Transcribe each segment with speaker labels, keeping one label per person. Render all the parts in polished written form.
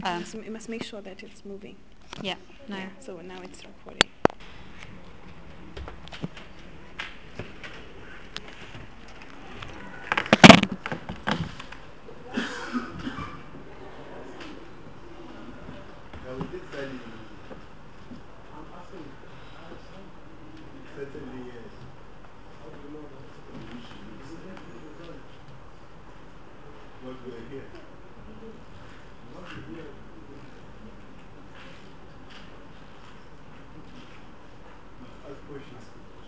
Speaker 1: You must make sure that it's moving.
Speaker 2: Yeah, no.
Speaker 1: Yeah, so now it's recording.
Speaker 3: Certainly, yes. How do you know that? What we are here. What we are ask questions.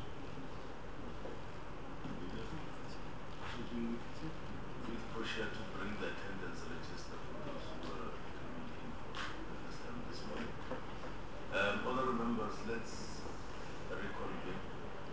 Speaker 4: Please push her to bring the attendance register for those who are coming in for the first time this morning. Honorable members, let's reconvene.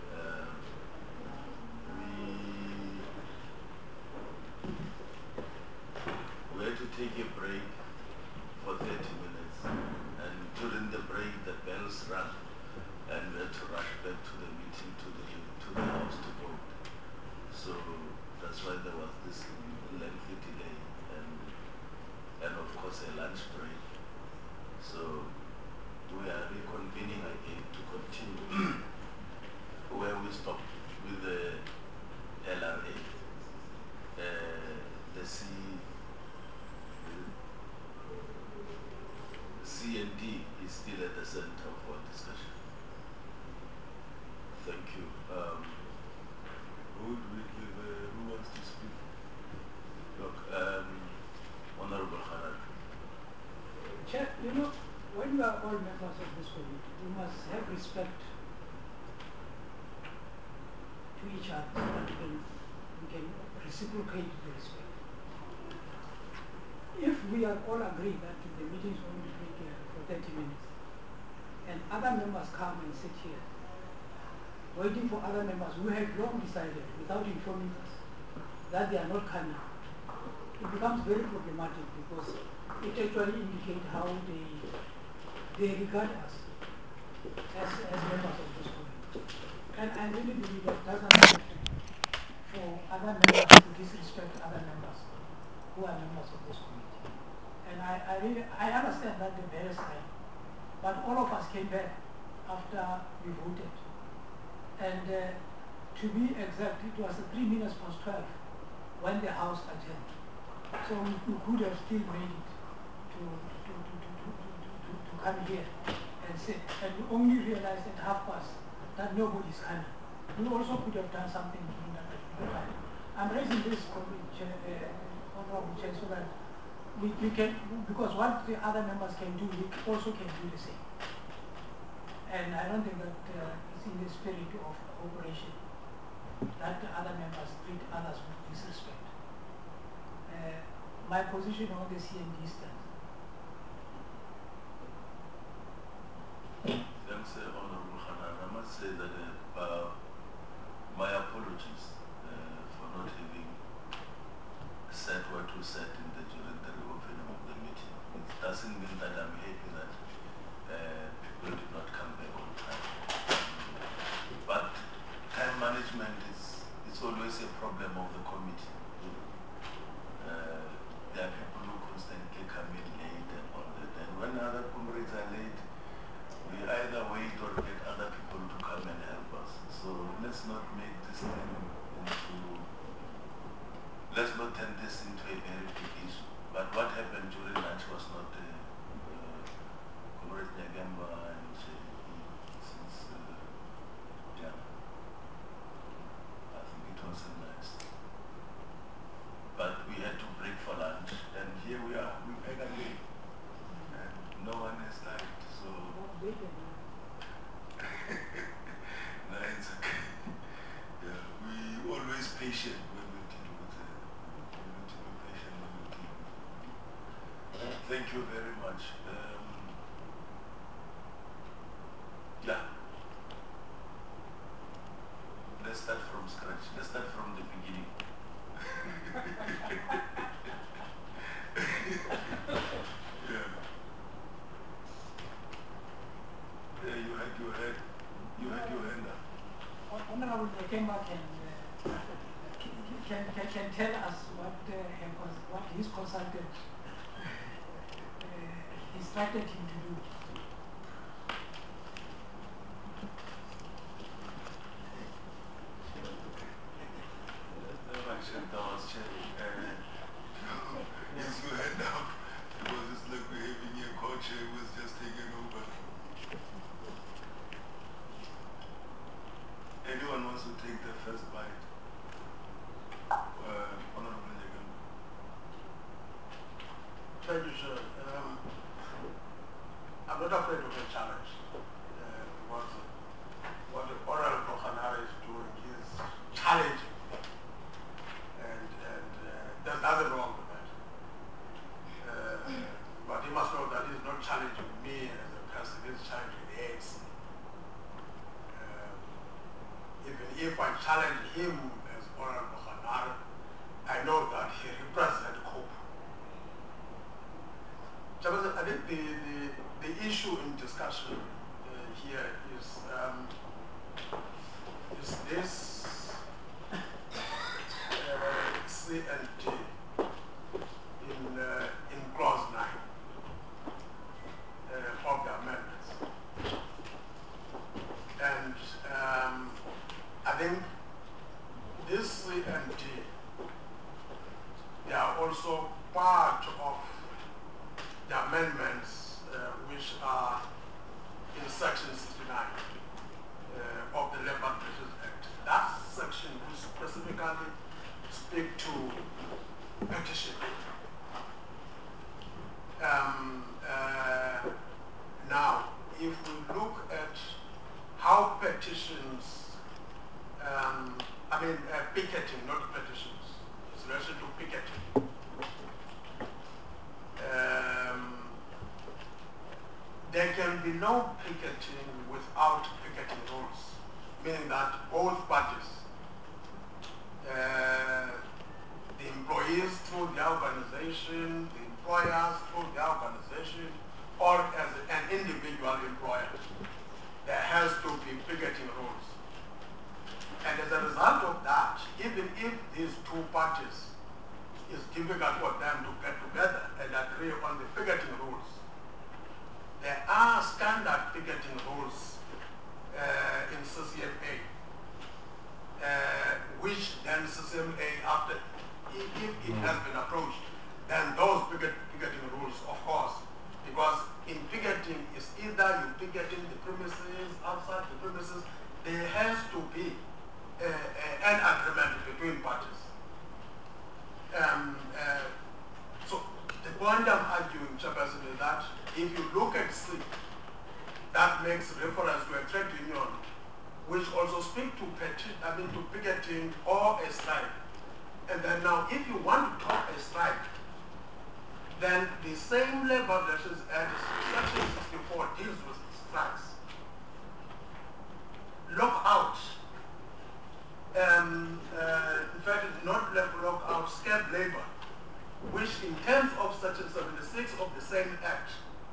Speaker 4: We had to take a break for 30 minutes, and during the break the bells rang, and we had to rush back to the meeting to the house to vote. So that's why there was this lengthy delay and of course a lunch break. So we are reconvening again to continue where we stopped with the LRA. The C&D is still at the center of our discussion. Thank you. Who wants to speak? Look, Honorable Hanan.
Speaker 5: Chair, you know, when you are all members of this committee, you must have respect to each other so that we can reciprocate the respect. If we are all agreed that the meeting is going to break for 30 minutes, and other members come and sit here, waiting for other members who have long decided without informing us that they are not coming, it becomes very problematic because it actually indicates how they regard us as members of this committee. And I really believe that doesn't matter for other members to disrespect other members who are members of this committee. And I understand that the bell is high, but all of us came back after we voted. And to be exact, it was 3 minutes past 12 when the House adjourned. So we could have still made it to come here and sit. And we only realized at 30:30 that nobody's coming. We also could have done something during that time. I'm raising this, Honorable Chair, so that we can, because what the other members can do, we also can do the same. And I don't think that it's in the spirit of cooperation that the other members treat others with disrespect. My position on the C&D stands.
Speaker 4: Thanks, Honorable Hanan. I must say that my apologies for not having said what was said during the reopening of the meeting. It doesn't mean that I'm happy that people did not come back on time. But time management is always a problem of the committee. There are people who constantly come in late and all that. And when other comrades are late, we either wait or get other people to come and help us. So let's not make this thing let's not turn this into a very big issue. But what happened during lunch was not Comrade Nyagamba and since yeah, I think it wasn't nice. But we had to break for lunch, and here we are, we're back again. And no one has died, so no, it's okay. Yeah, we always patient when we deal with it. We need to be patient when we deal with it. Thank you very much. Yeah. Let's start from scratch. Let's start from the beginning. Yeah. You had your hand up.
Speaker 5: Honorable Nyagamba can tell us what his consultant instructed him to do.
Speaker 4: Yes, you hand up. It was just like we're having a coach who was just taken over. Anyone wants to take the first bite? Honorable Legal.
Speaker 3: Thank you, sir. I'm not afraid of a challenge. Because what the Honorable Bokhanara is doing is challenging. And there's nothing wrong with that. But he must know that he's not challenging me as a person, he's challenging the ANC. Even if I challenge him as Honorable Bokhanara, I know that he represents COPE. Chairman, I think the issue in discussion here is this C and D in clause 9 of the amendments. And I think this C and D, they are also part of the amendments which are in section 69 of the Labour Relations Act. That section will specifically speak to petition. Now, if we look at how petitions, picketing, not petitions, it's in relation to picketing. There can be no picketing without picketing rules, meaning that both parties, the employees through their organization, the employers through their organization, or as an individual employer, there has to be picketing rules. And as a result of that, even if these two parties, it's difficult for them to get together and agree on the picketing rules, there are standard picketing rules in CCMA, which then CCMA, after, if it has been approached, then those picketing rules, of course, because in picketing, it's either you picketing the premises, outside the premises, there has to be an agreement between parties. So the point I'm arguing, Chairperson, is that if you look at C, that makes reference to a trade union, which also speak to picketing or a strike. And then now, if you want to talk a strike, then the same Labour Relations Act, Section 64, deals with strikes. Lockout, in fact, not lockout, scab labor, which in terms of Section 76 of the same Act,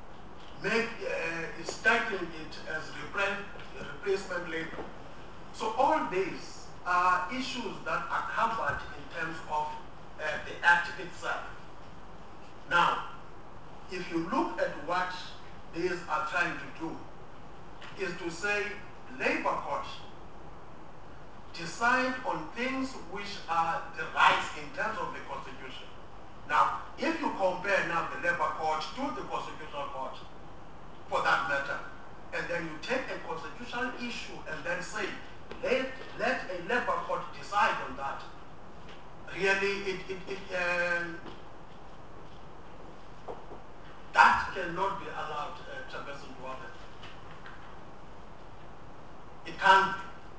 Speaker 3: is titling it as replacement labor. So all these are issues that are covered in terms of the Act itself. Now, if you look at what these are trying to do, is to say labor court decide on things which are the rights in terms of the Constitution. Now, if you compare now the labor court to the Constitutional Court, for that matter, and then you take a constitutional issue and then say, let a labor court decide on that, really that cannot be allowed, Chairperson, to happen. It can't be.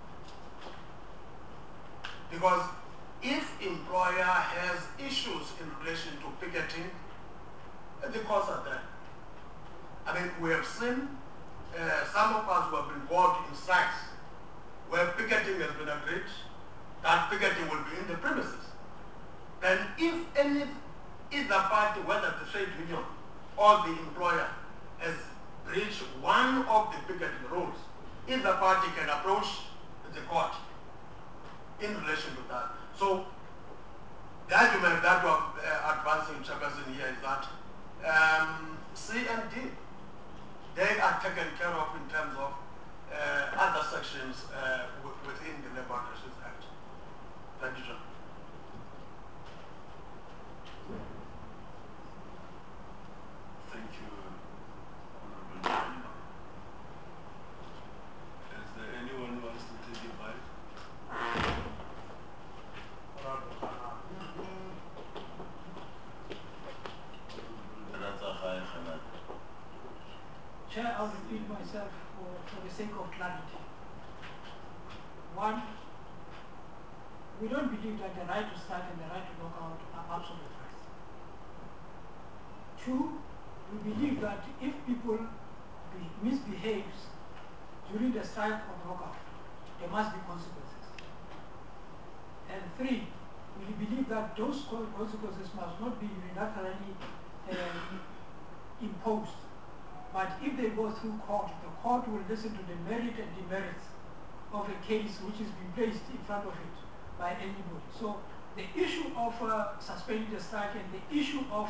Speaker 3: Because if employer has issues in relation to picketing, the courts are there. I mean, we have seen some of us who have been involved in strikes where picketing has been agreed, that picketing will be in the premises. Then if either party, whether the trade union or the employer, has breached one of the picketing rules, either party can approach the court in relation to that. So the argument that we're advancing, Chairperson, here is that C and D taken care of in terms of other sections within the Labour Relations Act. Thank you, John.
Speaker 4: Thank you, Honorable Manyama. Is there anyone who wants to take a bite?
Speaker 3: Honorable Khanna.
Speaker 5: Chair, I'll repeat myself for the sake of clarity. One, we don't believe that the right to strike and the right to lock out are absolute rights. Two, we believe that if people misbehave during the strike or lockout, there must be consequences. And three, we believe that those consequences must not be unilaterally imposed. But if they go through court, the court will listen to the merit and demerits of a case which is being placed in front of it by anybody. So the issue of suspending the strike and the issue of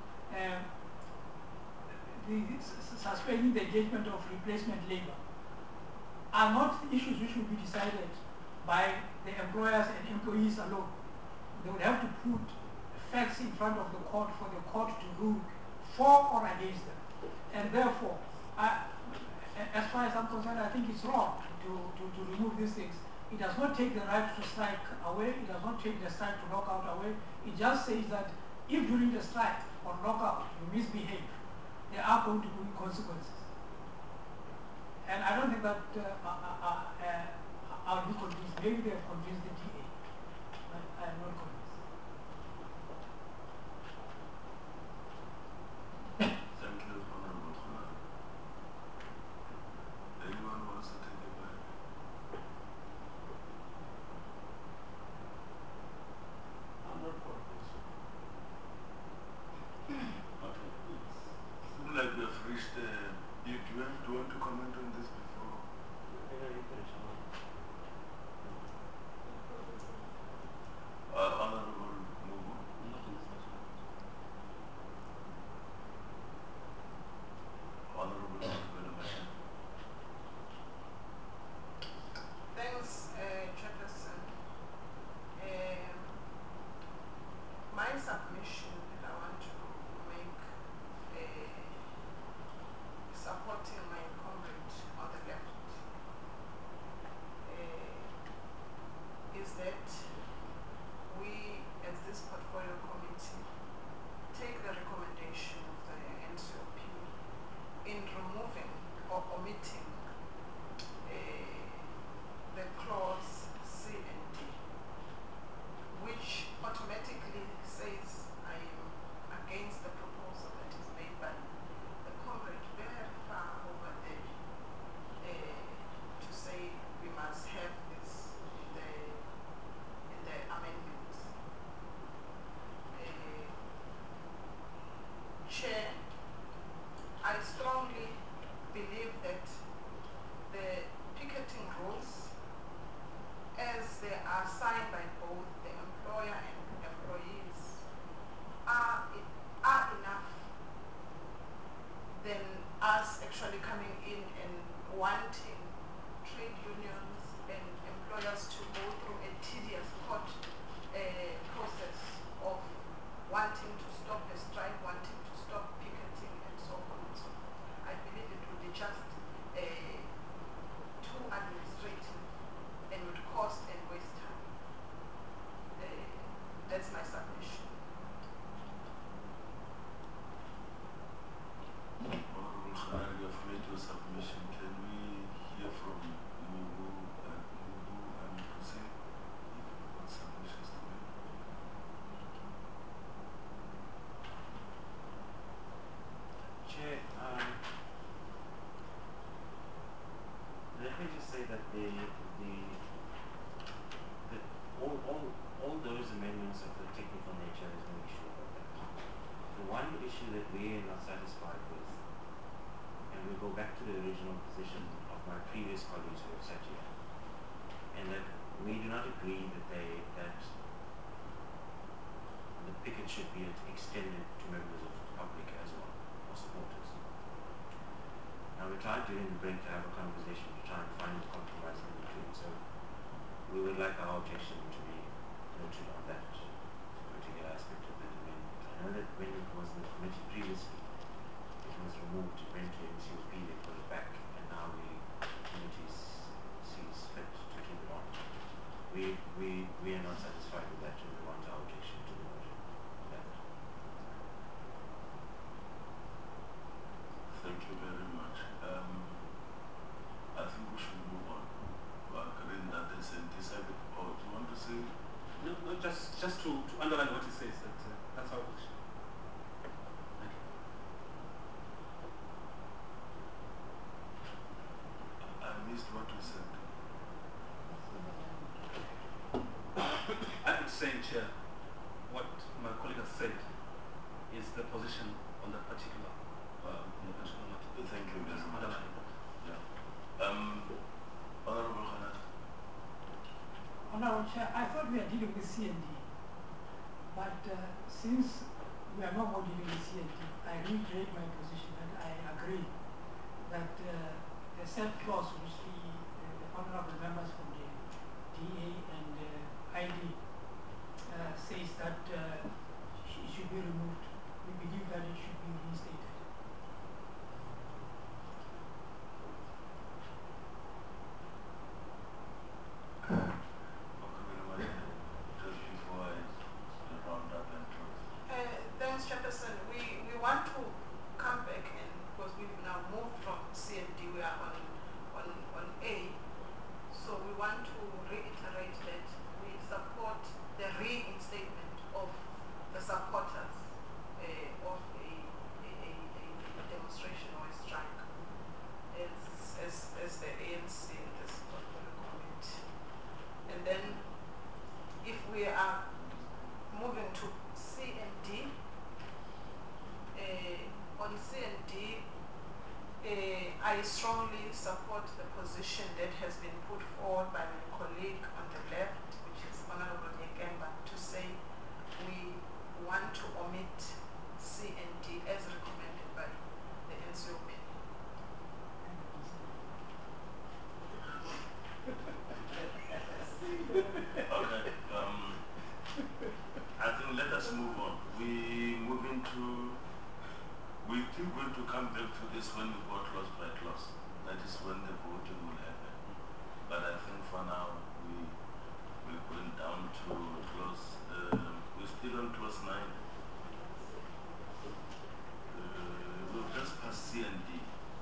Speaker 5: suspending the engagement of replacement labor are not issues which will be decided by the employers and employees alone. They will have to put facts in front of the court for the court to rule for or against them. And therefore, as far as I'm concerned, I think it's wrong to remove these things. It does not take the right to strike away. It does not take the strike to lock out away. It just says that if during the strike or lockout you misbehave, there are going to be consequences. And I don't think that I'll be convinced. Maybe they have convinced the DA, but I am not convinced.
Speaker 4: Thank you, Honorable Khanna. Anyone wants to take a bite?
Speaker 3: I'm not for this.
Speaker 4: Okay. Seems like we have reached do you want to comment on this before? Honorable Mugu. Honorable Machine.
Speaker 2: Thanks, Chairperson. My submission that I want to make, supporting my comrade on the left, is that we, as this portfolio committee, take the recommendation of the NCOP in removing or omitting the clause C and D, which automatically says I am against the proposal that is made by the comrade very far over there to say we must have this in the amendments. Chair, I strongly believe that the picketing rules, as they are signed by both the employer and employees, are enough than us actually coming in and wanting trade unions and employers to go through a tedious court process of wanting to stop the strike, wanting to stop picketing, and so on and so forth. I believe it would be just too administrative and would cost and waste time. That's my submission.
Speaker 4: Honorable Khanna, you have made your submission. Can we hear from Mugu and Hussein? If you've got submissions to make.
Speaker 6: Chair, let me just say that all those amendments of the technical nature, is no issue about that. The one issue that we are not satisfied with, and we'll go back to the original position of my previous colleagues who have sat here, and that we do not agree that the picket should be extended to members of the public as well, or supporters. Now we're tried during the break to have a conversation to try and find a compromise in between. So we would like our objection to be noted on that particular aspect of that amendment. I know that when it was in the committee previously, it was removed, it went to MCOP, they put it back, and now the committee sees fit to keep it on. We are not satisfied with that, and we want our objection to be noted on that.
Speaker 4: Thank you very much. I think we should move on. We are agreeing that there's a decided. Oh, do you want to say?
Speaker 7: No, just to underline what he says. That's our position. Thank you.
Speaker 4: I missed what you said.
Speaker 7: I'm saying, Chair, what my colleague has said is the position on that particular matter.
Speaker 4: Thank you very much.
Speaker 7: Underline that.
Speaker 4: Yeah. Honorable Khanat.
Speaker 5: Honorable Chair, I thought we are dealing with CND, but since we are not more dealing with CND, I reiterate my position and I agree that the said clause which the honorable members from the DA and ID says that it should be removed. We believe that it should be reinstated.
Speaker 4: Just before I round up and close.
Speaker 2: Thanks, Chairperson. We want to come back and because we've now moved from C and D, we are on A. So we want to reiterate that we support the reinstatement of the supporters of a demonstration or a strike as the ANC and this particular committee. And then if we are moving to C and D, on C and D, I strongly support the position that has been put forward by my colleague on the left, which is Honorable Nyekemba, to say we want to omit C and D as recommended by the NCOP.
Speaker 4: Okay. I think let us move on. We're still going to come back to this when we go clause by clause. That is when the voting will happen. But I think for now, we're going down to clause, we're still on clause 9. We've just passed C and D.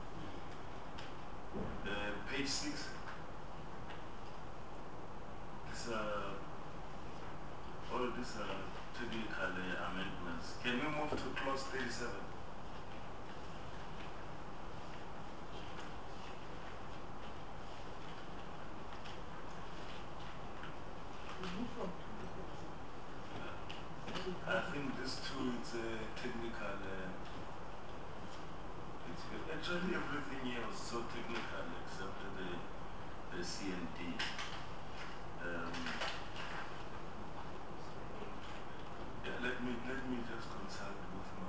Speaker 4: Page 6. All these are technical amendments. Can we move to clause 37? I think this too, it's a technical, it's actually everything here was so technical except the C and D. Yeah, let me just consult with my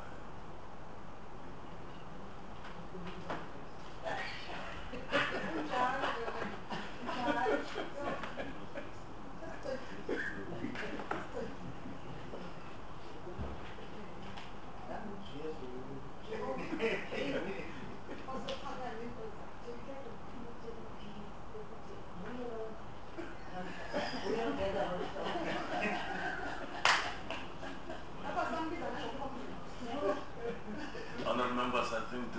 Speaker 4: honourable members. I think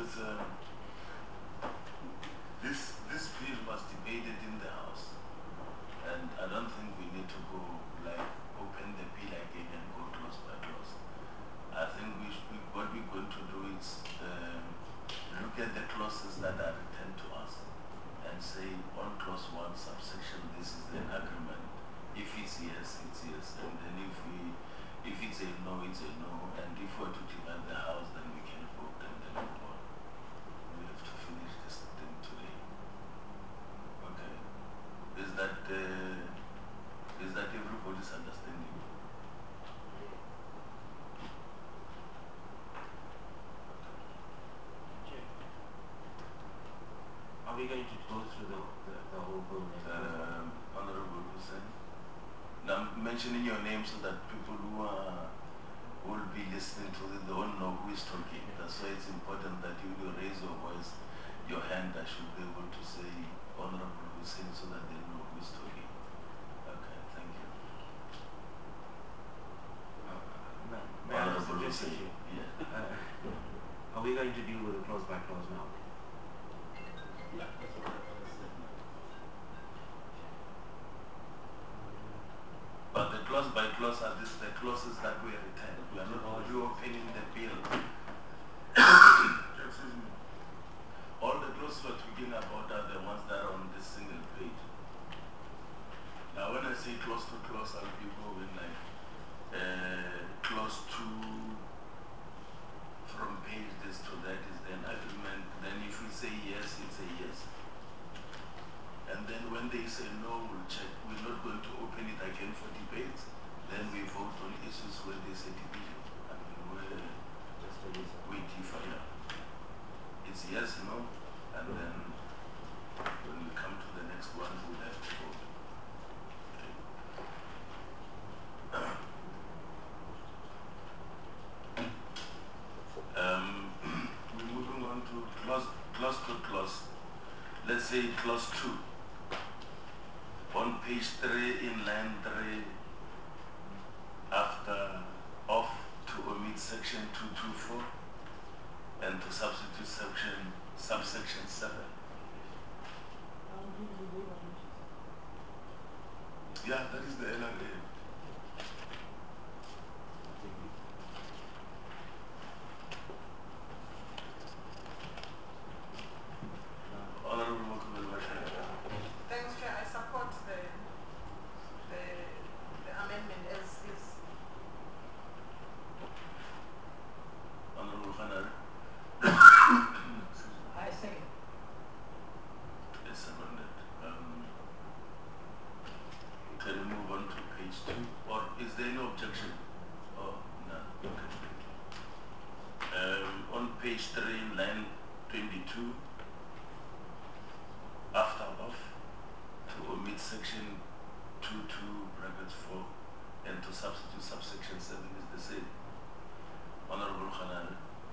Speaker 4: this bill was debated in the House, and I don't think we need to go open the bill again and go clause by clause. I think what we're going to do is look at the clauses that are returned to us and say on clause 1 subsection this is an agreement. If it's yes, it's yes, and then if it's a no, it's a no, and if we're to divide the House, then we can vote and then move on. We have to finish this thing today. Okay. Is that everybody's understanding?
Speaker 6: we going to go through the whole bill next?
Speaker 4: Honorable Hussein, now I'm mentioning your name so that people who will be listening to it, they won't know who is talking. That's why it's important that you raise your voice, your hand. I should be able to say Honorable Hussein so that they know who is talking. Okay, thank you.
Speaker 6: May I just
Speaker 4: Honorable
Speaker 6: suggest
Speaker 4: Hussein,
Speaker 6: you?
Speaker 4: yeah.
Speaker 6: Are we going to deal with the clause by clause now?
Speaker 7: Yeah, that's what I said now.
Speaker 4: But the clause by clause are the clauses that we retain. We are not reopening the bill. Excuse me. All the clauses we're talking about are the ones that are on this single page. Now when I say clause to clause, I'll be going like clause 2 from page this to that is an agreement. Then if we say yes, it's a yes. And then when they say no, we'll check. We're not going to open it again for debate. Then we vote on issues where there's a division. I mean, where
Speaker 6: Just a yes.
Speaker 4: we differ. Yeah. It's yes, no, and then when we come to the next one, we'll have to vote. We're moving on to clause to clause. Let's say clause 2. On page 3 in line 3, after off to omit section 224 and to substitute subsection 7. Yeah, that is the LRA. Honorable Mokuvel Bashir.
Speaker 2: Thanks, Chair. I support the amendment as is.
Speaker 4: Honorable Khanar.
Speaker 5: I second.
Speaker 4: It's seconded. Can we move on to page 2? Or is there any objection? Oh, none. Okay. On page 3, line 22, after off, to omit section 22 brackets 4 and to substitute subsection 7 is the same. Honorable Khanar.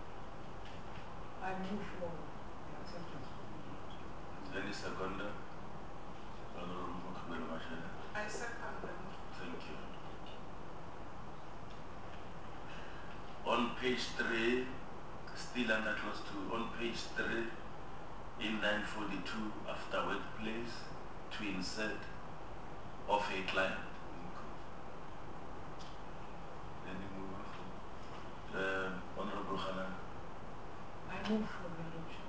Speaker 5: I move for the acceptance.
Speaker 4: Any seconder? Honorable Mokhbel Mashele.
Speaker 2: I second them.
Speaker 4: Thank you. On page 3, still under clause 2, on page 3, in line 42, after workplace, to insert of a client. Then you move on for Honorable Khanan.
Speaker 5: I move for the adoption.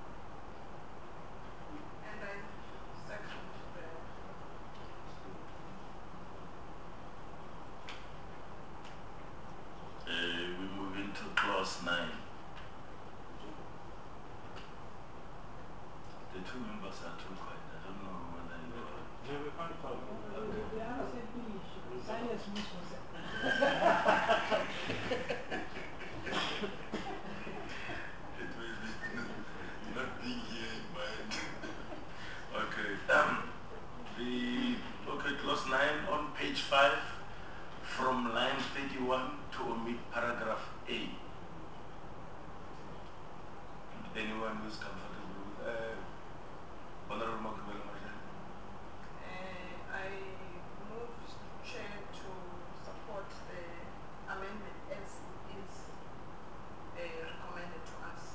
Speaker 2: And I second the
Speaker 4: We move into clause 9. The two members are too quiet. I don't know whether you are.
Speaker 6: No, we can't talk.
Speaker 5: The other said finish. Silence means consent.
Speaker 4: It may be not being here in mind. Okay. Okay, clause 9 on page 5 from line 31 to omit paragraph A. Anyone who is comfortable with Honorable Mokhbel Mashele.
Speaker 2: I move, Chair, to support the amendment as is recommended to us.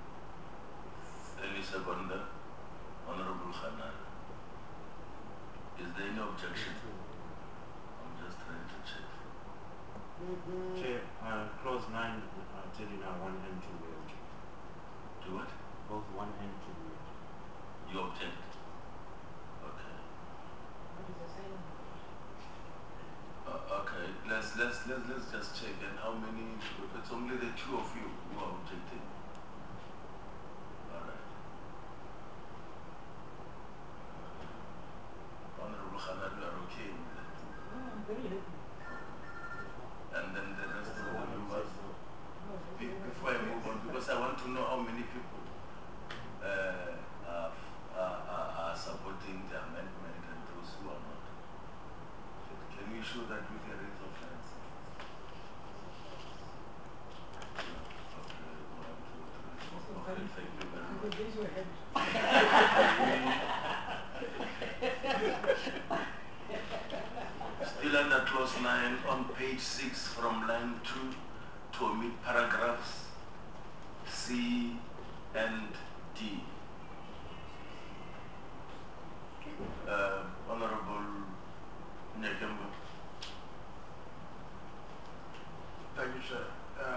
Speaker 4: Any seconder? Honorable Khanan. Is there any objection? I'm just trying to check.
Speaker 6: Chair, clause 9, I'll tell you now, 1 and 2 we object.
Speaker 4: To what?
Speaker 6: Both 1 and 2 we object.
Speaker 4: You object? Okay.
Speaker 5: What is the silent?
Speaker 4: Okay. Let's just check. And how many? It's only the two of you who are objecting. All right. Honorable Khanan, you are okay with that?
Speaker 5: No, I'm very happy.
Speaker 4: And then the rest of the members.
Speaker 5: No,
Speaker 4: Before I move on, because I want to know how many people have
Speaker 5: raise your hand.
Speaker 4: Still under clause 9 on page 6 from line 2 to omit paragraphs C and D. Honorable Nyakemba.
Speaker 3: Thank you, Chair.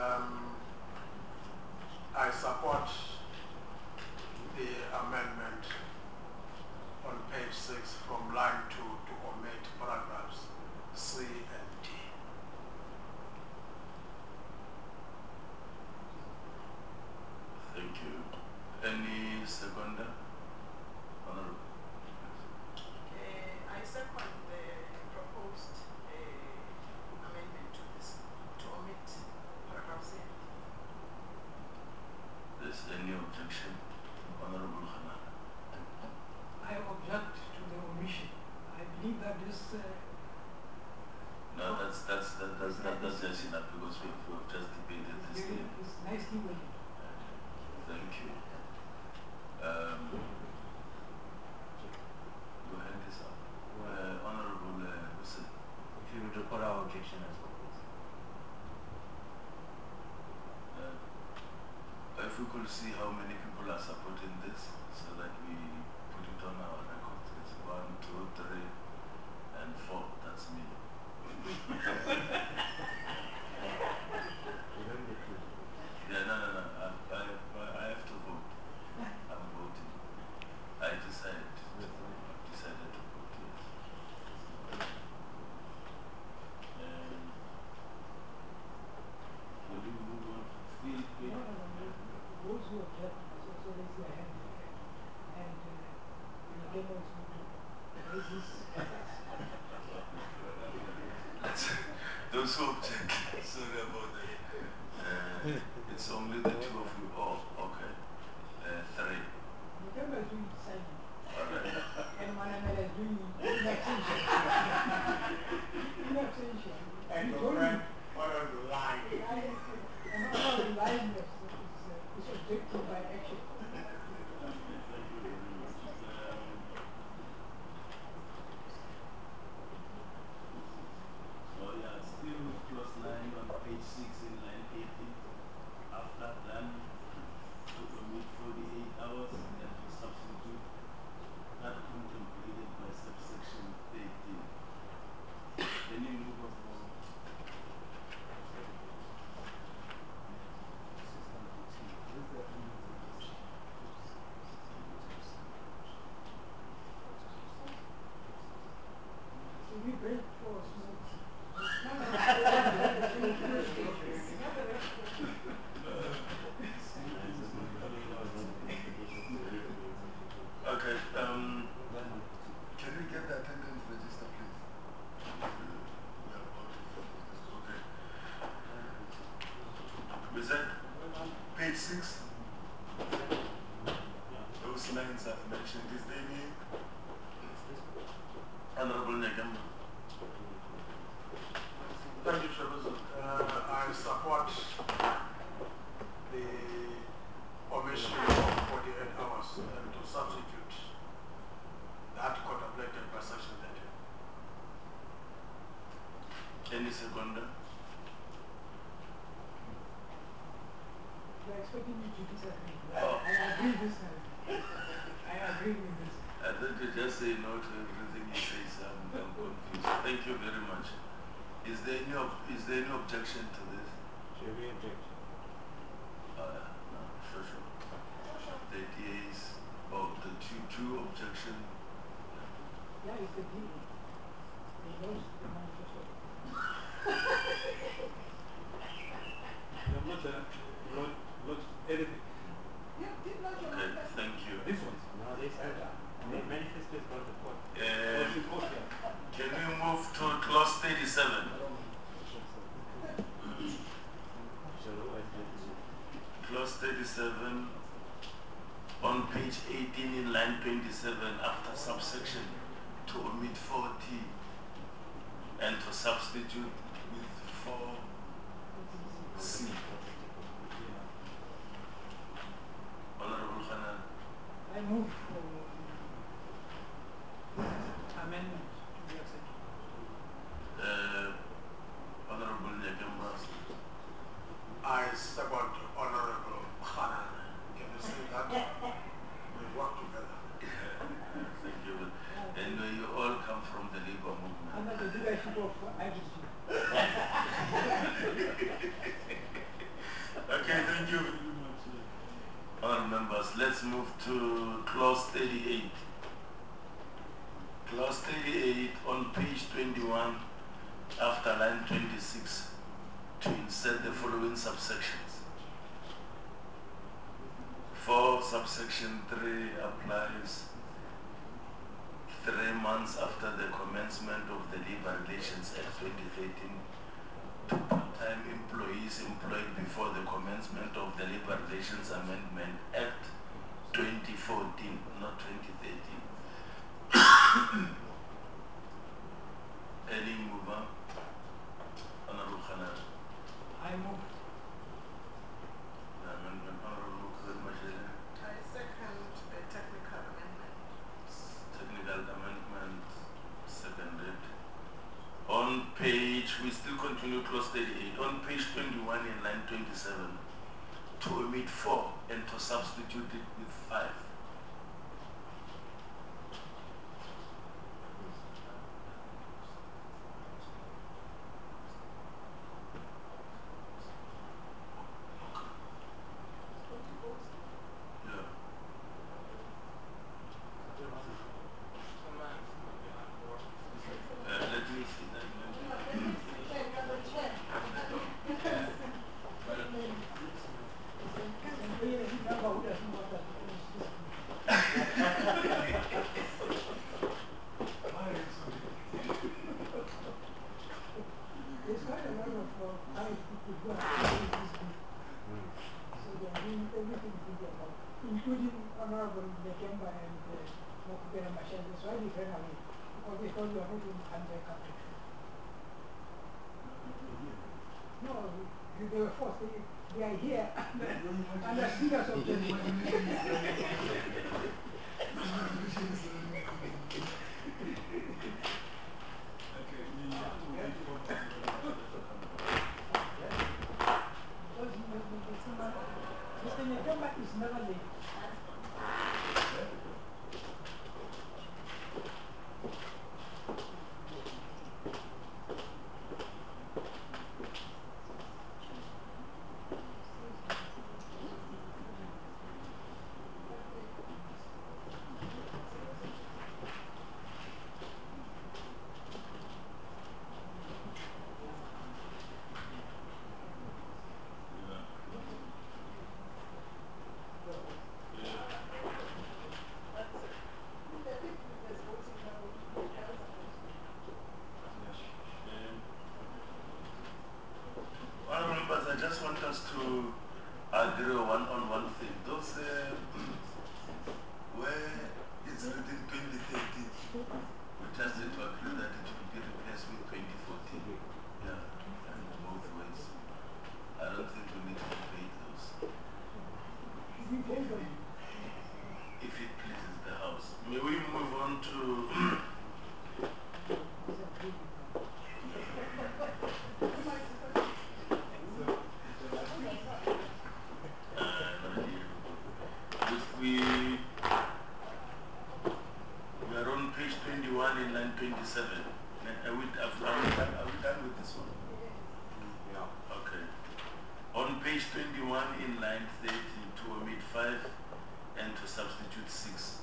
Speaker 3: I support the amendment on page 6 from line 2 to omit paragraphs C and D.
Speaker 4: Thank you. Any seconder? Honorable.
Speaker 2: I second the proposed amendment to this, to omit paragraph C.
Speaker 4: Is any objection? Honorable Hanan.
Speaker 5: I object to the omission. I believe that this
Speaker 4: No, that's just enough because we've just debated this thing.
Speaker 5: is nicely worded.
Speaker 4: Thank you. Your hand is up. Honorable Hussein.
Speaker 6: If you would record our objection as well, please.
Speaker 4: If we could see how many people are supporting this so that we put it on our record. It's 1, 2, 3, and 4. That's me. Yeah, no. I have to vote. I'm voting. I decided. I've decided to vote, yes. Will we move on?
Speaker 5: Those who object must also raise their hand. And the demo is going to raise his
Speaker 4: Those who object, sorry about that. It's only the two of you. Oh, okay. 3.
Speaker 5: November is doing silent.
Speaker 4: All right.
Speaker 5: And Manamela is doing in absentia. In absentia.
Speaker 3: And
Speaker 5: He
Speaker 3: your
Speaker 5: told
Speaker 3: friend,
Speaker 5: me-
Speaker 3: Honorable Line.
Speaker 5: And all the line is objecting by action.
Speaker 4: Thank you very much. Oh yeah, still clause 9 on page 6 in line 18. After done, to omit 48 hours and to substitute that contemplated by subsection 13. Any move of
Speaker 5: So we break for small tea.
Speaker 4: Okay,
Speaker 8: Can we get the attendance register, please? We are about to finish this.
Speaker 4: okay. Was that page 6? Those lines I've mentioned, is there any? Honorable Nyakemba.
Speaker 3: Thank you, Chairperson. I support the omission of 48 hours and to substitute that contemplated by section 13.
Speaker 4: Any seconder?
Speaker 5: You're expecting me to disagree.
Speaker 4: Oh.
Speaker 5: I agree this time. I agree with this.
Speaker 4: I thought you just say no to everything you say, so I'm confused. Thank you very much. Is there any objection to this?
Speaker 6: Should we object?
Speaker 4: No, sure. The DAs, the two objection.
Speaker 5: Yeah, it's the deal. They lost the manifesto.
Speaker 7: You have not lodged anything.
Speaker 2: You did not your
Speaker 4: Okay,
Speaker 2: manifesto.
Speaker 4: thank you.
Speaker 7: This one.
Speaker 6: No, they said the manifesto is not the court.
Speaker 7: What's in court here?
Speaker 4: Can we move to clause 37? Clause 37 on page 18 in line 27 after subsection to omit 4T and to substitute with 4C. Honorable Hanan. Honorable members, let's move to clause 38. Clause 38 on page 21 after line 26 to insert the following subsections. For subsection 3 applies 3 months after the commencement of the Labor Relations Act 2013 to part-time employees employed before the commencement of the Labor Relations Amendment Act 2014, not 2013. Any mover? Honorable Khanar.
Speaker 5: I move.
Speaker 4: The amendment, Honorable Mukher Mashele.
Speaker 2: I second the technical amendment.
Speaker 4: Technical amendment, seconded. On page, we still continue clause 38. On page 21 in line 27, to omit 4 and to substitute it with 5. Yeah. Let me see that.
Speaker 5: Member who doesn't want us to finish this. There's quite a lot of pious people who are doing this bill. So they are doing everything to get about, including Honorable Lekemba and Mokubera Mashal. That's why they ran away, because they thought we are not going to come back after 2. No, they were forced. They are here under serious objection. Mr. Lekemba is never late.
Speaker 4: Honorable members, I just want us to agree on one thing. Those where it's written 2013, we just need to agree that it will be replaced with 2014. Yeah, and both ways. I don't think we need to debate those. If it pleases the House. May we move on to we are on page 21 in line 27. Are we done with this one?
Speaker 6: Yeah.
Speaker 4: Okay. On page 21 in line 30, to omit 5 and to substitute 6.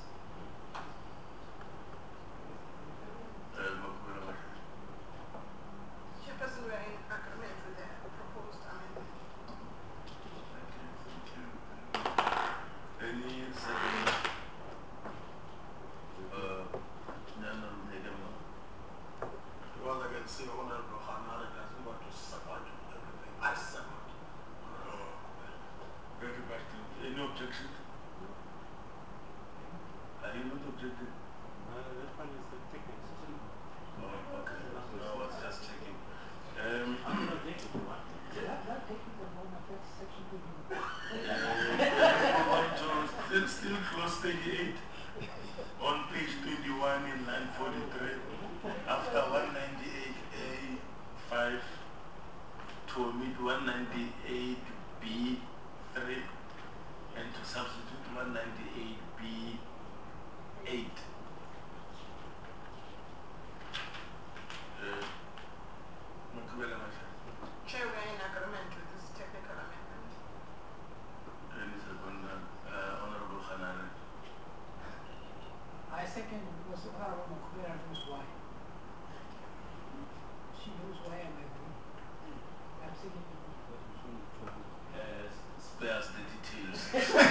Speaker 2: Chairperson, we are in agreement with the proposed amendment.
Speaker 4: Thank you. Any second?
Speaker 3: Because I can see Honorable Khanar doesn't want to support everything. I support.
Speaker 4: Very back to any objection? Are you not objecting?
Speaker 6: That one is the technical.
Speaker 4: Oh, okay. No, I was just checking.
Speaker 6: I'm not objecting to one.
Speaker 5: That technical one affects section 21.
Speaker 4: Move on to still clause 38 on page 21 in line 43 after 198A5 to omit 198B3 and to substitute 198B8.
Speaker 2: Chair, we are in agreement with this technical amendment.
Speaker 4: Any second?
Speaker 5: she knows why I'm agreeing. I'm saying
Speaker 4: Spare us the details.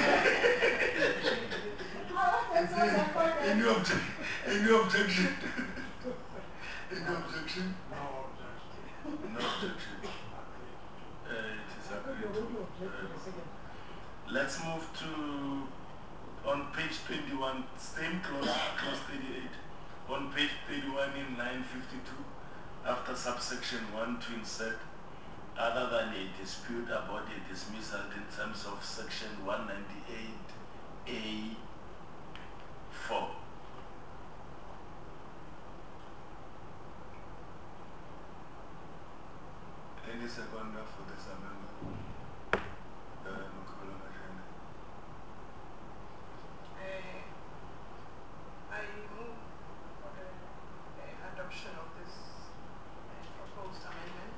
Speaker 8: Any objection? Any objection? Any objection?
Speaker 3: No objection.
Speaker 4: No objection. It is
Speaker 5: I thought you
Speaker 4: agreed
Speaker 5: were going to
Speaker 4: to.
Speaker 5: object to the second.
Speaker 4: Let's move to, on page 21, same clause, clause 38. On page 31 in line 52, after subsection 1 to insert, other than a dispute about a dismissal in terms of section 198A 4.
Speaker 8: Any seconder for this amendment? Mkhulu Mashene.
Speaker 2: I move for the adoption of this proposed amendment.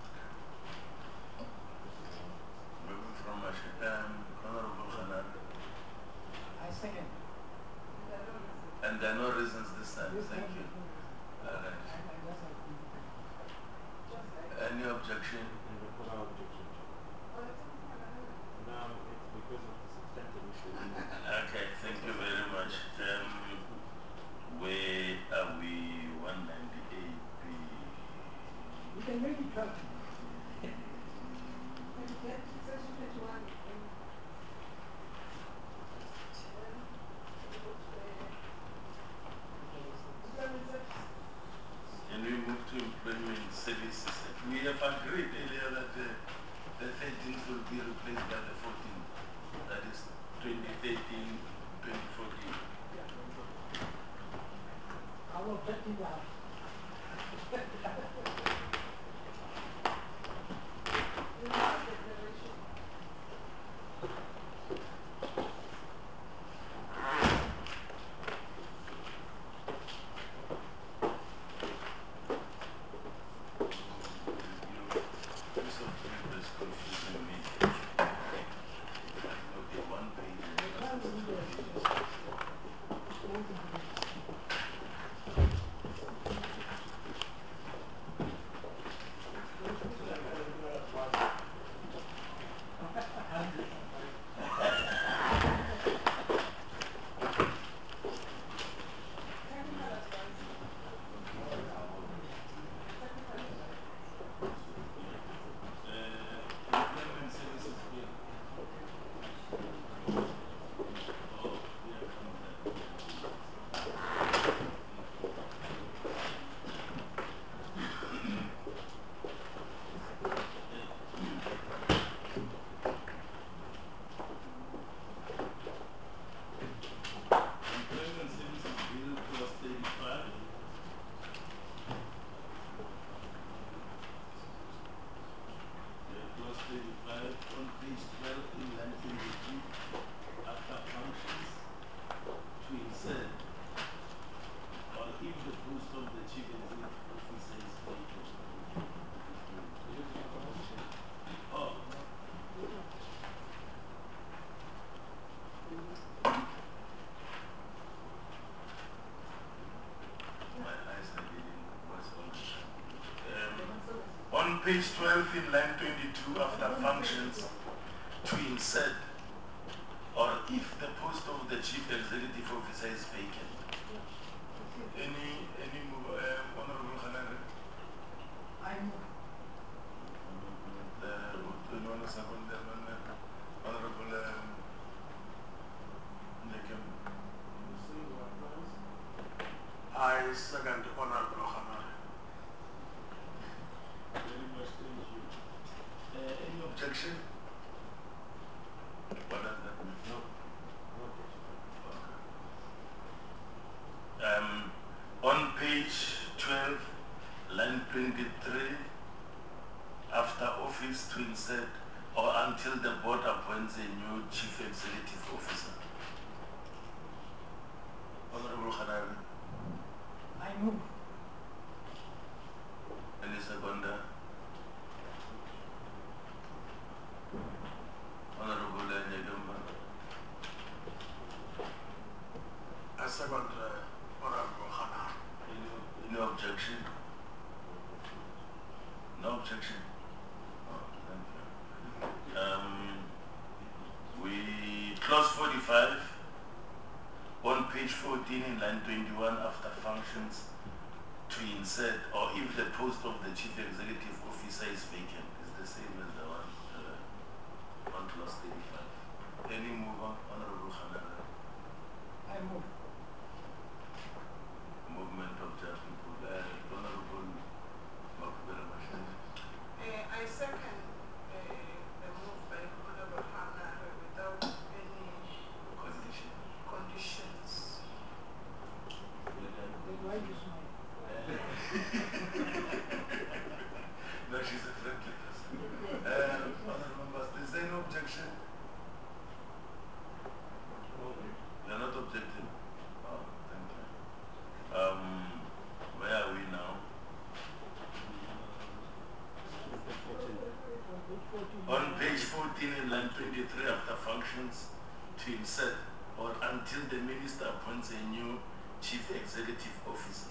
Speaker 4: Moving from Honorable Khanan.
Speaker 5: I second.
Speaker 4: And there are no reasons this time.
Speaker 5: This
Speaker 4: Thank
Speaker 5: time
Speaker 4: you.
Speaker 5: there's no reason.
Speaker 4: All right.
Speaker 5: I just agree.
Speaker 4: Any objection?
Speaker 6: And we put our objection. Now it's because of the substantive issue.
Speaker 4: Okay, thank you very much. Where are we? 198B.
Speaker 5: You can make it 12.
Speaker 4: Can we move to employment services? We have agreed earlier that the 13th will be replaced by the 14th. That is 2013, 2014.
Speaker 5: I will object in the house.
Speaker 4: Piece of paper is confusing me. Okay, one page. Employment services bill. Oh, here comes that. Employment services bill clause 35. Clause 35 on page 12 in line 22 after functions to insert or if the post of the chief executive officer is vacant. Oh. My eyes are getting worse all the time. On page 12 in line 22 after functions to insert or if the post of the chief executive officer is vacant. Any move, Honorable Khanare?
Speaker 5: I move.
Speaker 4: Honorable Nekem.
Speaker 3: I second Honorable Khanare.
Speaker 4: Very much, thank you. Any objection? What does that mean?
Speaker 6: No. No objection.
Speaker 4: Okay. On page 12, line 23, after office to insert or until the board appoints a new chief executive officer. Honorable Khanare.
Speaker 5: I move.
Speaker 4: Any seconder? Honorable Negamba.
Speaker 3: I second Honorable Khanare.
Speaker 4: Any objection? page 14 in line 21 after functions to insert or if the post of the chief executive officer is vacant is the same as the one on clause 35. Any move on, Honorable Khanara?
Speaker 5: I move.
Speaker 4: Movement of the people. Honorable Makubela Mashani.
Speaker 2: I second the move by Honorable Hanare without any conditions.
Speaker 5: Then why you smile?
Speaker 4: No, she's a friendly person. Honorable members, is there no objection? You're not objecting? Oh, thank you. Where are we now? On page 14 in line 23 after functions to insert or until the minister appoints a new chief executive officer.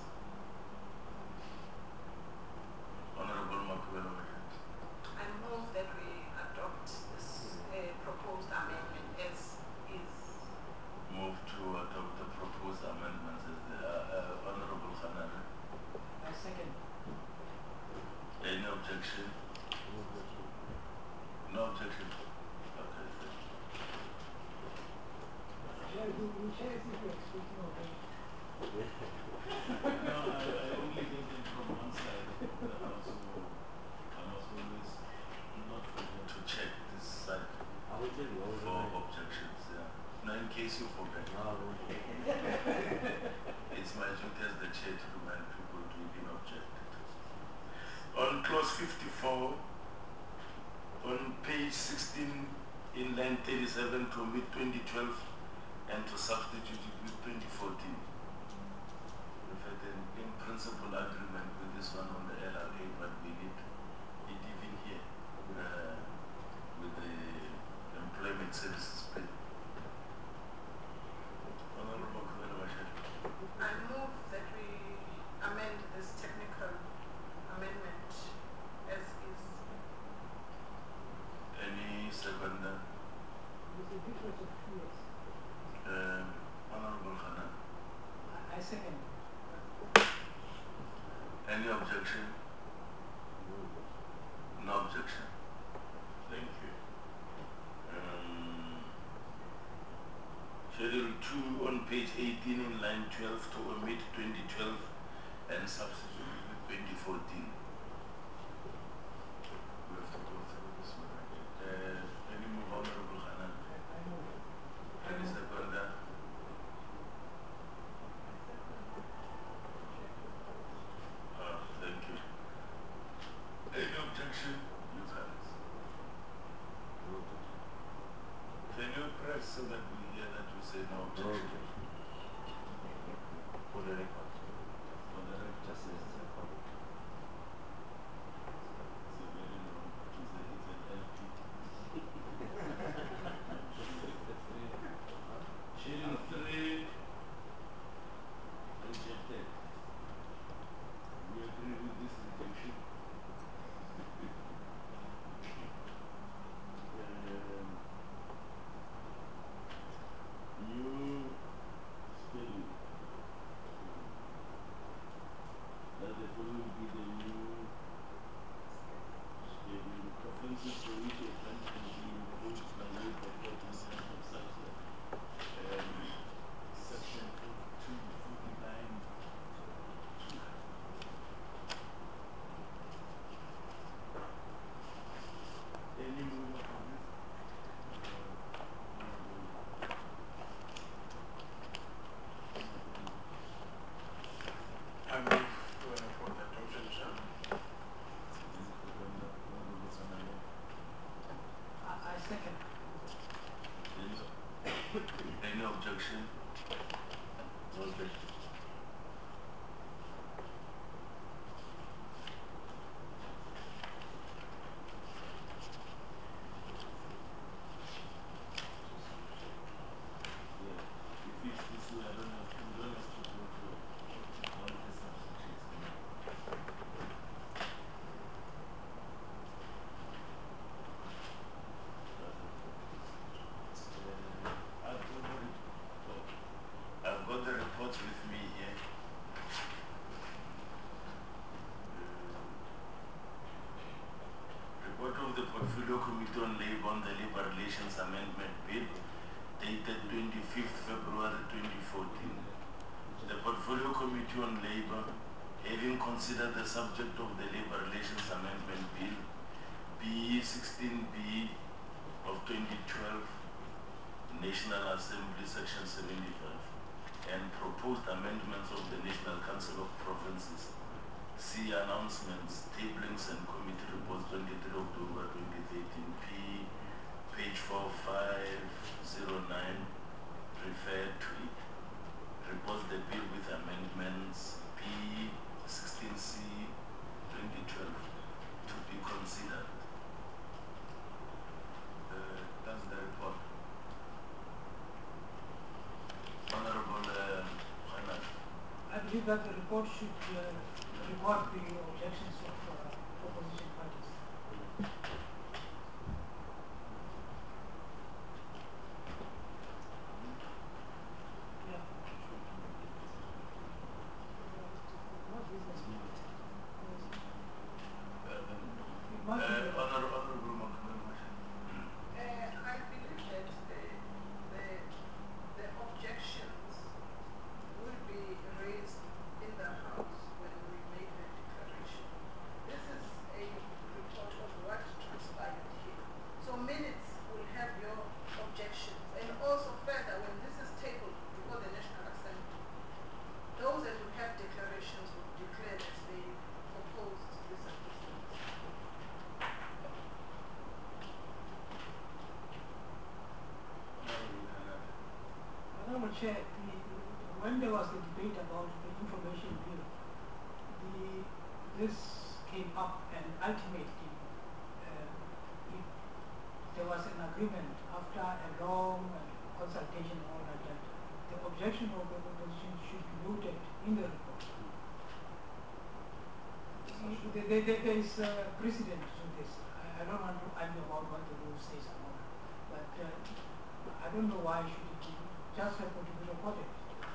Speaker 4: Honorable Makubela Mashani.
Speaker 2: I move that we adopt this proposed amendment as is.
Speaker 4: Move to adopt the proposed amendments as the Honorable Khanara.
Speaker 5: I second.
Speaker 4: Any objection? No objection. Okay, thank you.
Speaker 5: Yeah, you share if you are speaking of it.
Speaker 4: No, I only get it from one side of the house, so I must always not forget to check this side
Speaker 6: I will tell you, I was
Speaker 4: for
Speaker 6: right.
Speaker 4: objections. Yeah. Now, in case you forget,
Speaker 6: No, I won't.
Speaker 4: it's my duty as the chair to remind people to even object. On clause 54, on page 16, in line 37 to omit 2012 and to substitute it with 2014. We've had an in principle agreement with this one on the LRA, but we need it even here with the employment services bill. Honorable Makubela Mashani.
Speaker 2: I move that we amend this technical amendment as is.
Speaker 4: Any seconder?
Speaker 5: There's a difference of 2 years.
Speaker 4: Honorable Khanna.
Speaker 5: I second.
Speaker 4: Any objection? No objection. Thank you. Schedule 2 on page 18 in line 12 to omit 2012 and substitute it with 2014. We have to go through this one again. Any move, Honorable Khanna?
Speaker 5: I move.
Speaker 4: Any seconder? Thank you. Any objection? You carries. Can you press so that we hear that you say no objection?
Speaker 6: For the record.
Speaker 4: For the record,
Speaker 6: Just as it's recorded.
Speaker 4: it's a very long, it's an LP. Schedule 3, rejected. We agree with this rejection. New schedule. That the following be the new schedule. Offenses for which a crime can be imposed by way of court in terms of such section 249. Any mover for this?
Speaker 3: I move for the adoption, Chairman.
Speaker 5: I second.
Speaker 4: Any objection?
Speaker 6: No objection.
Speaker 4: Yeah. If it's this way, we don't have to go to all the substitutes. I've got on the Labor Relations Amendment Bill dated 25th February 2014. The Portfolio Committee on Labour, having considered the subject of the Labor Relations Amendment Bill, B 16B of 2012, National Assembly Section 75, and proposed amendments of the National Council of Provinces, see announcements, tablings and committee reports 23 October 2013, P page 4509, referred to it. Report the bill with amendments P 16C 2012 to be considered. That's the report. Honorable Hanan.
Speaker 5: I believe that the report should record the objections of opposition parties. Yeah. It must be
Speaker 4: Honorable Mokhame.
Speaker 2: I believe that the objections will be raised in the House when we make the declaration. This is a report of what transpired here. So minutes will have your objections. And also further, when this is tabled before the National Assembly, those that will have declarations will declare that they opposed this and this.
Speaker 5: Honorable Chair, when there was the debate about the information bill, this came up and ultimately there was an agreement after a long consultation and all that, that the objection of the opposition should be noted in the report. There is precedent to this. I don't want to argue about what the rule says and all that, but I don't know why should it be just have to be recorded.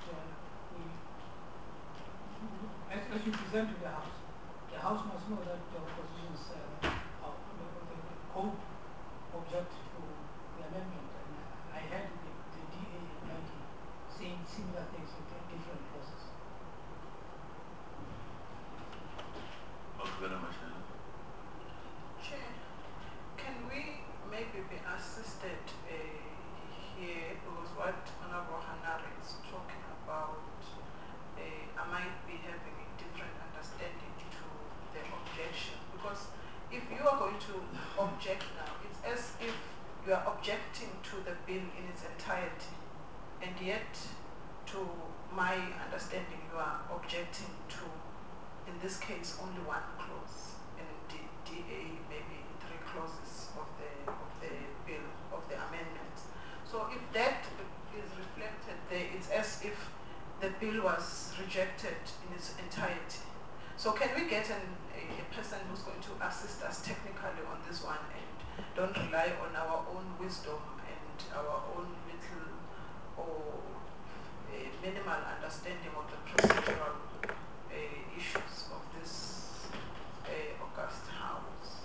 Speaker 5: As you present to the House must know that the opposition's the code object to the amendment, and I had the DA and ID saying similar things with different clauses.
Speaker 2: Chair, can we maybe be assisted here, because what Honorable Hanare is talking about, I might be having a different understanding to the objection, because if you are going to object now, it's as if you are objecting to the bill in its entirety, and yet to my understanding you are objecting to, in this case, only one clause, and in DA maybe 3 clauses of the bill, of the amendment. So if that is reflected there, it's as if the bill was rejected in its entirety. So can we get a person who's going to assist us technically on this one, and don't rely on our own wisdom and our own little or minimal understanding of the procedural issues of this august House?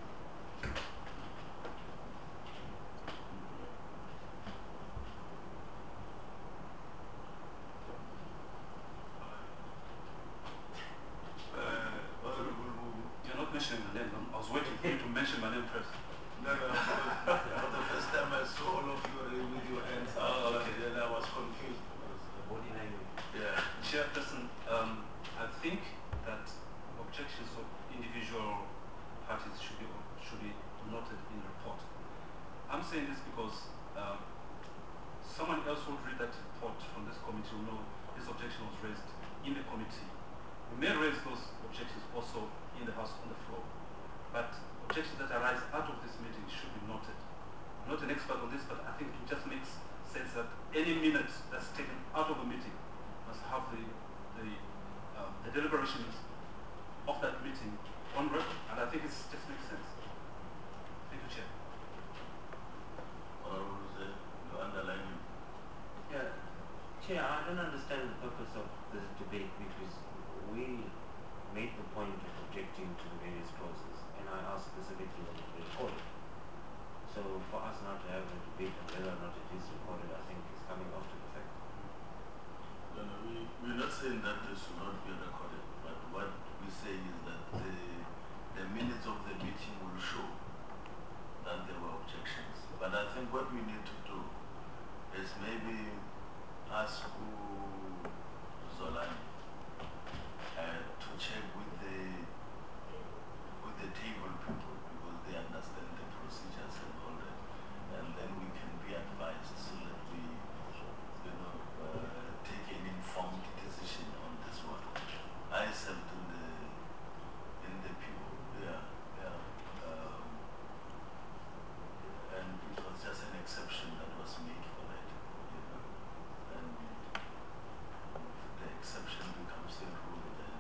Speaker 7: You're not mentioning my name. I was waiting for you to mention my name first.
Speaker 4: No, for the first time I saw all of you with your hands up.
Speaker 7: Oh, okay.
Speaker 4: Then I was confused.
Speaker 6: Body language.
Speaker 4: Yeah.
Speaker 7: Chairperson, I think that objections of individual parties should be noted in the report. I'm saying this because someone else would read that report from this committee will know this objection was raised in the committee. We may raise those objections also in the House on the floor, but objections that arise out of this meeting should be noted. I'm not an expert on this, but I think it just makes sense that any minute that's taken out of a meeting must have the deliberations of that meeting on record, and I think it just makes sense. Thank you, Chair.
Speaker 4: Honorable Zed, you underline.
Speaker 6: Yeah, Chair, I don't understand the purpose of this debate, because we made the point of objecting to the various clauses, and I asked specifically that it be recorded. So for us now to have a debate on whether or not it is recorded, I think is coming after the fact.
Speaker 4: No, no, we're not saying that this should not be recorded, but what we say is that the minutes of the meeting will show that there were objections. But I think what we need to do is maybe ask Zolani to check with the table people because they understand the procedures and all that, and then we can be advised so that we, take an informed decision on this one. I served in the people, and it was just an exception that was made for that, and if the exception becomes the rule, then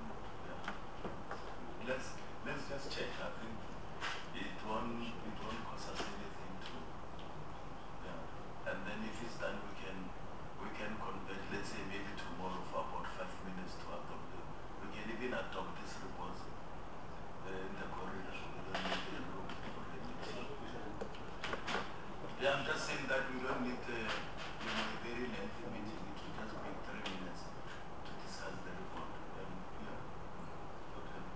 Speaker 4: let's just check. I think it won't cost us anything to, and then if it's done, we can convert, let's say maybe tomorrow for about 5 minutes to adopt it. We can even adopt this report in the corridor. We don't need a room for the meeting. Yeah, I'm just saying that we don't need a very lengthy meeting. It will just be 3 minutes to discuss the report. Okay.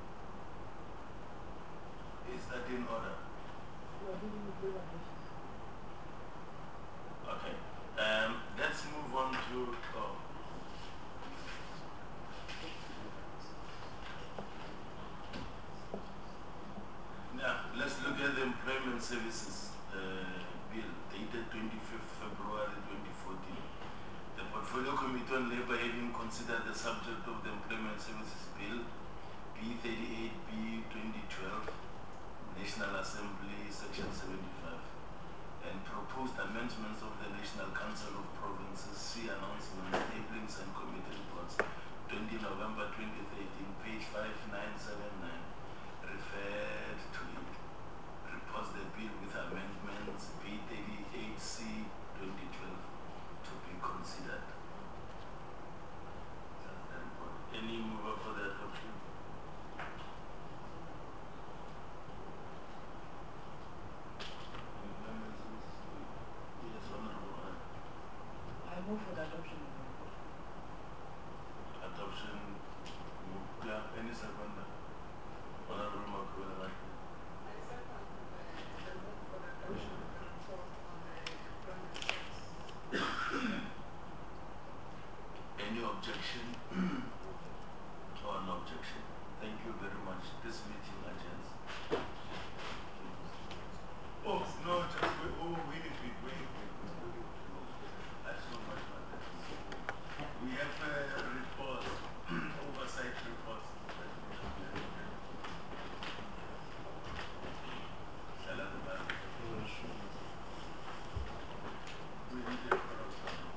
Speaker 4: Is that in order? Okay. Let's move on to. Now, let's look at the Employment Services Bill dated 25th February 2014. The Portfolio Committee on Labour, having considered the subject of the Employment Services Bill B38B 2012, National Assembly Section 75, and proposed amendments of the National Council of Provinces C announcements, tablings and committee reports 20 November 2013, page 5979, referred to it, reports the bill with amendments B38C 2012 to be considered. That's the report. Any mover for the adoption? Yes, Honorable.
Speaker 5: I move for the adoption of the report.
Speaker 4: Adoption. Yeah, any second? Honorable Makuela.
Speaker 2: I second the move for the adoption of the report on the employment service.
Speaker 4: Any objection or no objection? Thank you very much. This meeting adjourns. Oh, no, just wait. Oh, wait a bit. I so much wanted to say. We have a report, oversight report. Shall I do that? We need a correspondent.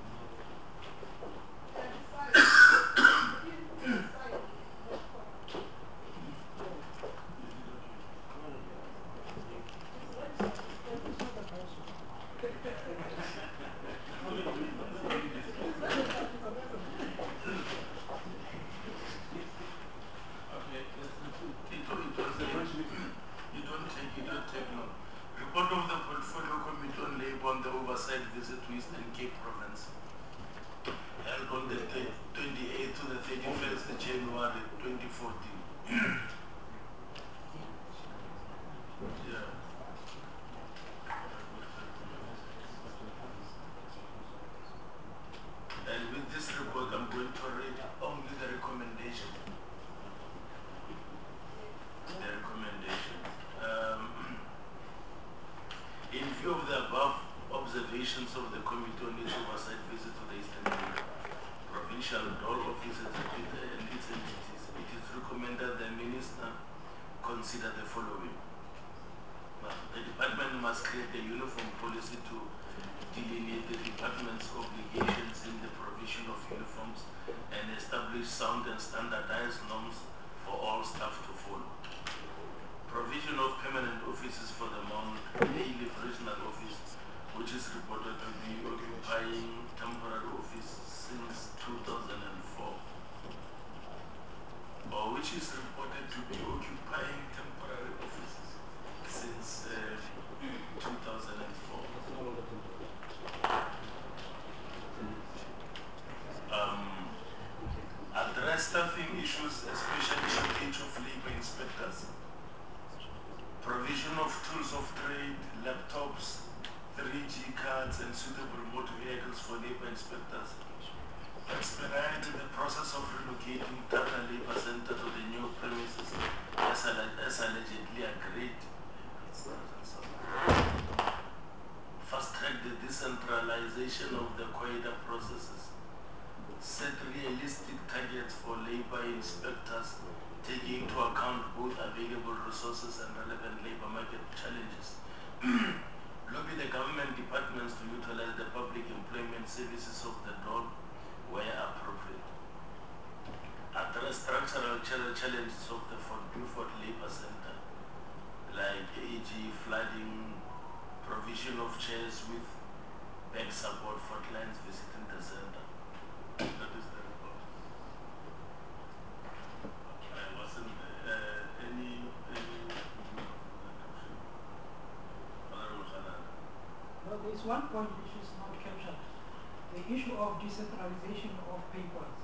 Speaker 4: You don't take long. Report of the Portfolio Committee on Labour on the oversight visit to Eastern Cape Province held on the 28th to the 31st January 2014. Yeah. And with this report, I'm going to read only the recommendation. The recommendation. In view of the above observations of the Committee on its oversight visit to the Eastern Cape Provincial Dole Offices and its entities, it is recommended the Minister consider the following. The Department must create a uniform policy to delineate the Department's obligations in the provision of uniforms and establish sound and standardized norms for all staff to follow. Provision of permanent offices for the Mount Nailif Regional Office, which is reported to be occupying temporary office since 2004, or which is reported to be occupying temporary offices since 2004. especially shortage of labor inspectors, provision of tools of trade, laptops, 3G cards and suitable motor vehicles for labor inspectors, expedite the process of relocating Tata Labor Center to the new premises as allegedly agreed. Fast track the decentralization of the QUADA processes. Set realistic targets for labor inspectors, taking into account both available resources and relevant labor market challenges. Lobby the government departments to utilize the public employment services of the DOL where appropriate. Address structural challenges of the Fort Beaufort Labor Center, like e.g. flooding, provision of chairs with back support for clients visiting the center. That is the report. I wasn't any Honorable Khanan.
Speaker 5: No, there is one point which is not captured. The issue of decentralization of pay points.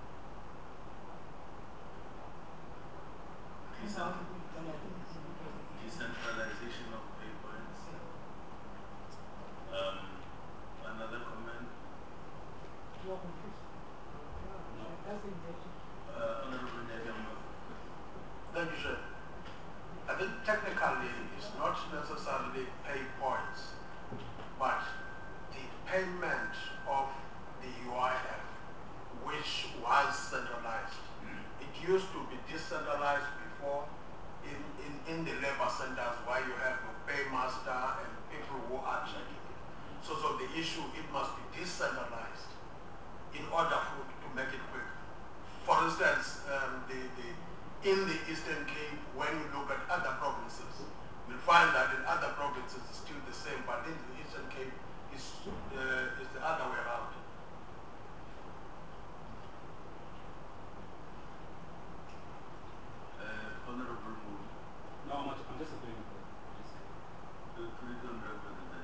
Speaker 4: Decentralization of pay points. Another comment?
Speaker 5: You are confused.
Speaker 7: No.
Speaker 5: That's the intention.
Speaker 4: Honorable Nyagama.
Speaker 3: Thank you, sir. I think technically it's not necessarily pay points, but the payment of the UIF, which was centralized. It used to be decentralized before in the labor centers where you have your paymaster and people who are checking it. So the issue, it must be decentralized in order to make it quick. For instance, in the Eastern Cape, when you look at other provinces, you'll find that in other provinces it's still the same, but in the Eastern Cape is the other way around.
Speaker 4: Honorable Moon.
Speaker 7: No, I'm just agreeing with what you said.
Speaker 4: Put it on record there.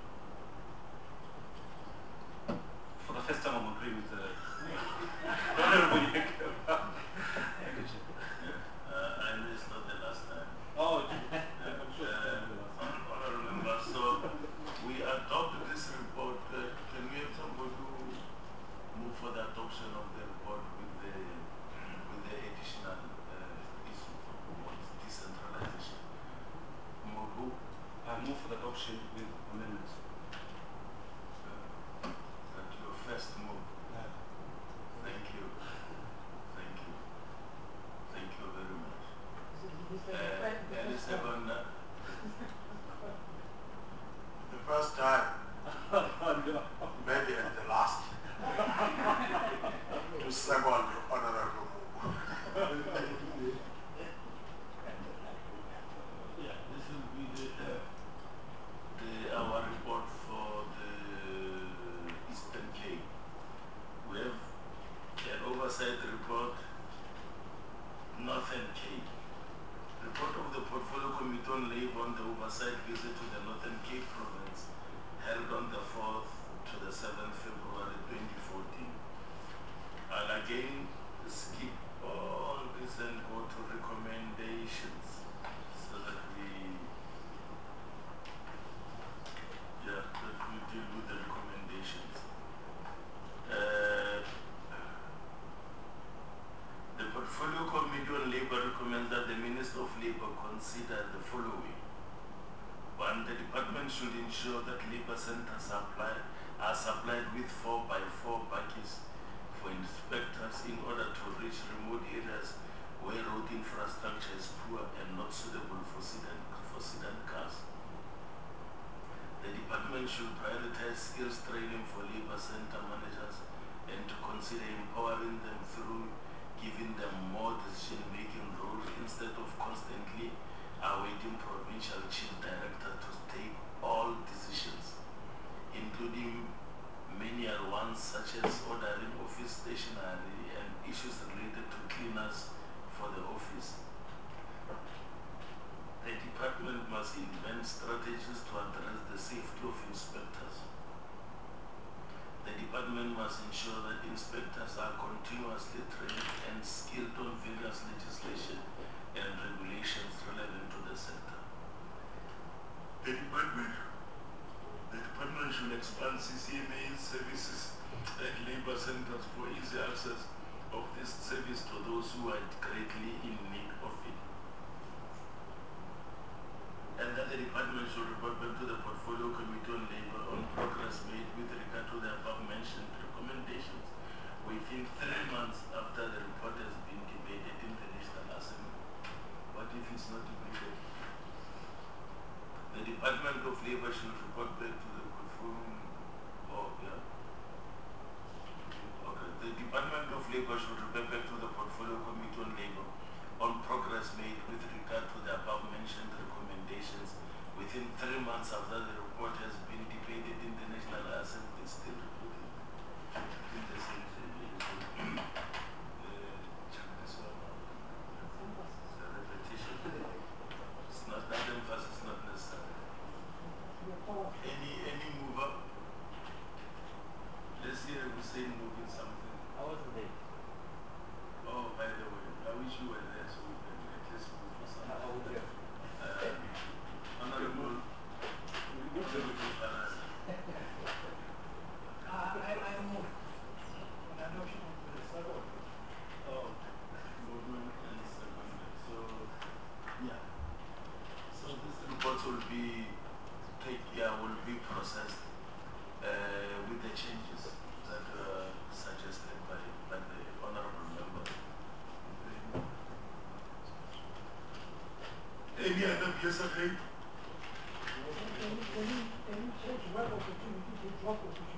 Speaker 7: For the first time, I'm agreeing with Honorable Nyagama. Thank you, Chair.
Speaker 4: I know it's not the last time.
Speaker 7: Oh, I'm sure it's going to be the last time.
Speaker 4: Honorable Member, so we adopt this report. Can we have somebody to move for the adoption of the report with the additional issue about decentralization? Mobu,
Speaker 7: I move for the adoption with amendments.
Speaker 4: that your first move. Thank you. Thank you. Thank you very much. Any second?
Speaker 3: The first time, maybe at the last, to second Honorable Mobu.
Speaker 4: Yeah, this will be our report for the Eastern Cape. We have an oversight report, Northern Cape. Report of the Portfolio Committee on Labor on the oversight visit to the Northern Cape province held on the 4th to the 7th February 2014. I'll again skip all this and go to recommendations so that we deal with the recommendations. The Portfolio Committee on Labor recommends that the Minister of Labor consider the following. One, the department should ensure that labor centers are supplied with 4x4 buckets for inspectors in order to reach remote areas where road infrastructure is poor and not suitable for sedan cars. The department should prioritize skills training for labor center managers and to consider empowering them through giving them more decision-making roles instead of constantly awaiting provincial chief director to take all decisions, including manual ones such as ordering office stationery and issues related to cleaners for the office. The department must invent strategies to address the safety of inspectors. The department department must ensure that inspectors are continuously trained and skilled on various legislation and regulations relevant to the sector. The department should expand CCMA services and labor centers for easy access of this service to those who are greatly in need of it. And that the department should report back to the Portfolio Committee on Labor on progress made with regard to the above-mentioned recommendations within 3 months after the report has been debated in the National Assembly. What if it's not debated? The Department of Labor should report back to the Portfolio. The Department of Labor should report back to the Portfolio Committee on Labor on progress made with regard to the above-mentioned recommendations within 3 months after the report has been debated in the National Assembly. It's still reported in the same thing. Check this one out. It's a repetition. It's not that emphasis, not necessary. Any mover? Let's hear Hussein moving something.
Speaker 6: I wasn't there.
Speaker 4: Oh, by the way, I wish you were there so we can at least move for something.
Speaker 6: I was there.
Speaker 4: Honorable,
Speaker 5: I move on adoption of the result.
Speaker 4: Oh, movement and seconded. So, yeah. So this report will be will be processed with the changes that were suggested by the honorable members. Any other PSFA?
Speaker 5: Any change, work opportunity to drop opportunity.